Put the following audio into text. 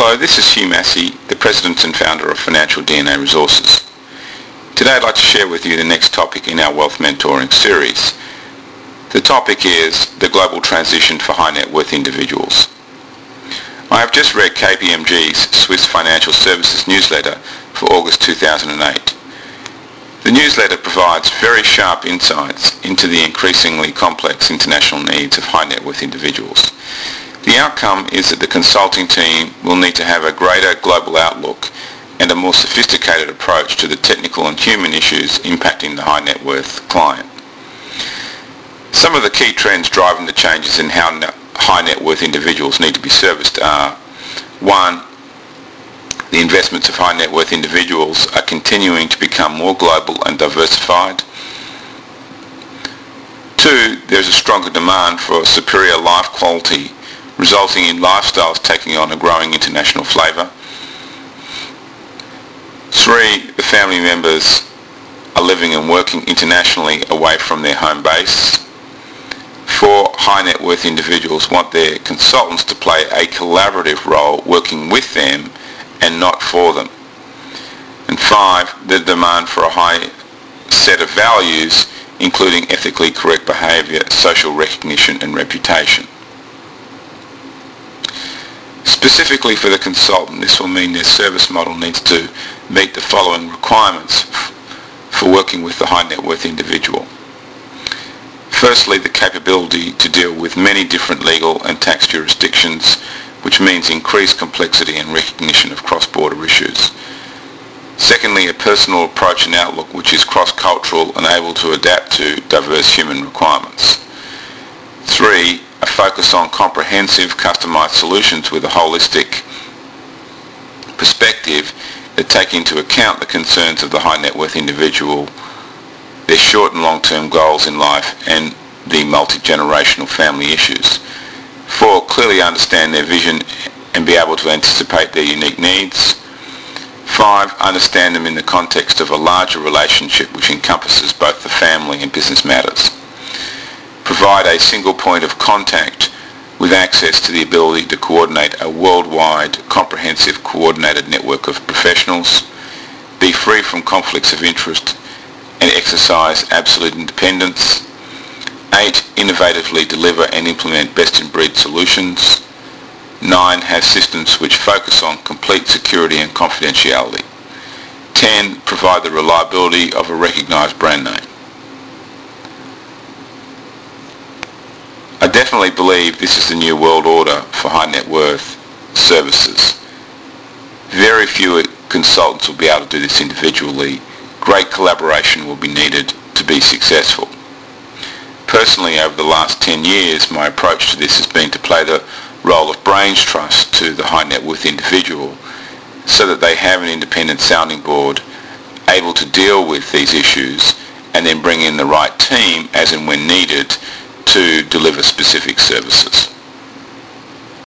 Hello, this is Hugh Massey, the President and Founder of Financial DNA Resources. Today I'd like to share with you the next topic in our Wealth Mentoring series. The topic is the global transition for high net worth individuals. I have just read KPMG's Swiss Financial Services newsletter for August 2008. The newsletter provides very sharp insights into the increasingly complex international needs of high net worth individuals. The outcome is that the consulting team will need to have a greater global outlook and a more sophisticated approach to the technical and human issues impacting the high net worth client. Some of the key trends driving the changes in how high net worth individuals need to be serviced are: 1. The investments of high net worth individuals are continuing to become more global and diversified. 2. There is a stronger demand for superior life quality, resulting in lifestyles taking on a growing international flavour. 3. The family members are living and working internationally away from their home base. 4. High net worth individuals want their consultants to play a collaborative role working with them and not for them. And 5. The demand for a high set of values, including ethically correct behaviour, social recognition and reputation. Specifically for the consultant, this will mean their service model needs to meet the following requirements for working with the high net worth individual. Firstly, the capability to deal with many different legal and tax jurisdictions, which means increased complexity and recognition of cross-border issues. Secondly, a personal approach and outlook which is cross-cultural and able to adapt to diverse human requirements. 3. A focus on comprehensive, customised solutions with a holistic perspective that take into account the concerns of the high net worth individual, their short and long-term goals in life, and the multi-generational family issues. 4. Clearly understand their vision and be able to anticipate their unique needs. 5. Understand them in the context of a larger relationship which encompasses both the family and business matters. Provide a single point of contact with access to the ability to coordinate a worldwide, comprehensive, coordinated network of professionals. Be free from conflicts of interest and exercise absolute independence. 8. Innovatively deliver and implement best-in-breed solutions. 9. Have systems which focus on complete security and confidentiality. 10. Provide the reliability of a recognised brand name. I definitely believe this is the new world order for high net worth services. Very few consultants will be able to do this individually. Great collaboration will be needed to be successful. Personally, over the last 10 years, my approach to this has been to play the role of brains trust to the high net worth individual so that they have an independent sounding board able to deal with these issues and then bring in the right team as and when needed to deliver specific services.